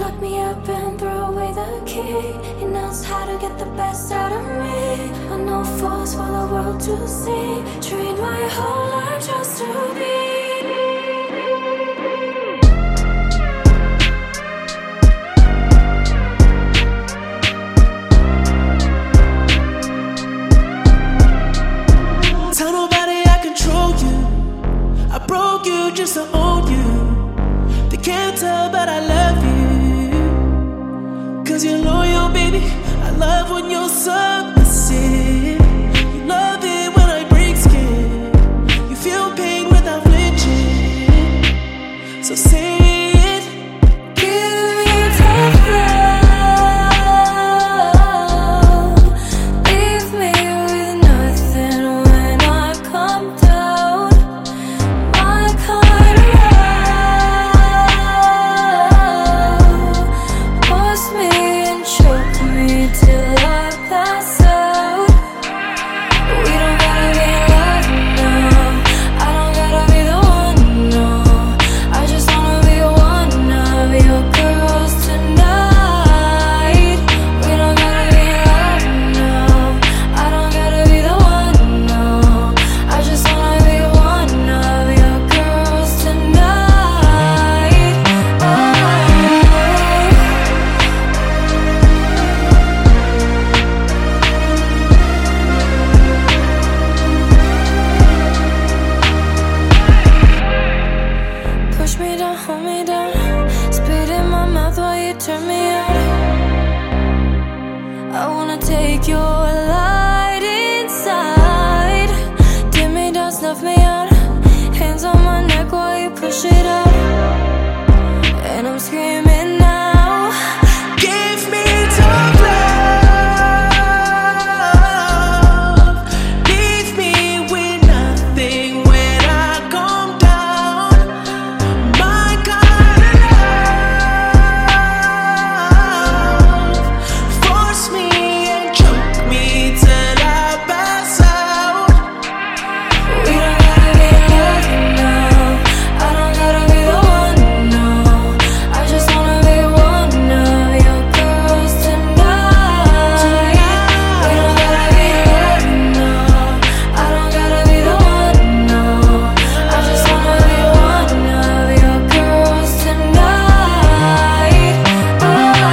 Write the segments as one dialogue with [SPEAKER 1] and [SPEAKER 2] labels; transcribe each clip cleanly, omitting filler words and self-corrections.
[SPEAKER 1] Lock me up and throw away the key. He knows how to get the best out of me. On no force for the world to see. Trained my whole life just to be.
[SPEAKER 2] Tell nobody I control you. I broke you just to own you. They can't tell but I love you. Cause you're loyal, baby. I love when you're submissive. You love it when I break skin. You feel pain without flinching. So say it.
[SPEAKER 1] Give me tough love. Leave me with nothing when I come down. My kind of love. Force me and choke me till I pass out. We don't gotta be in love now. I don't gotta be the one, no. I just wanna be one of your girls tonight. We don't gotta be in love now. I don't gotta be the one, no. I just wanna be one of your girls tonight. Oh. Push me down, hold me down. Spit in my mouth while you turn me on. I wanna take your light inside. Dim me down, snuff me out. Hands on my neck while you push it out. And I'm screaming now.
[SPEAKER 2] Give me tough love. Leave me with nothing when I come down. My kind of love. Force me and choke me till I pass out.
[SPEAKER 1] We don't gotta be in love now. I don't gotta be the one, no. I just wanna be one of your girls tonight. We don't gotta be in love now. I don't gotta be the one, no. I just wanna be one of your girls tonight. Oh.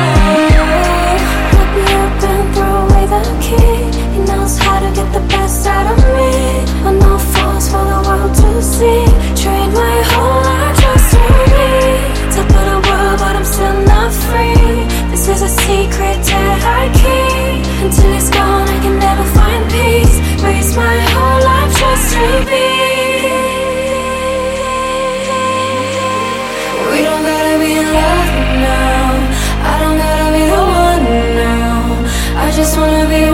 [SPEAKER 1] Lock me up and throw away the key. He knows how to get the best out of me. On no force for the world to see. Trained my whole life just to be top of the world, but I'm still not free. This is a secret that I keep. Until it's gone, I can never find peace. Raised my whole life just to be. We don't gotta be in love now. I don't gotta be the one now. I just wanna be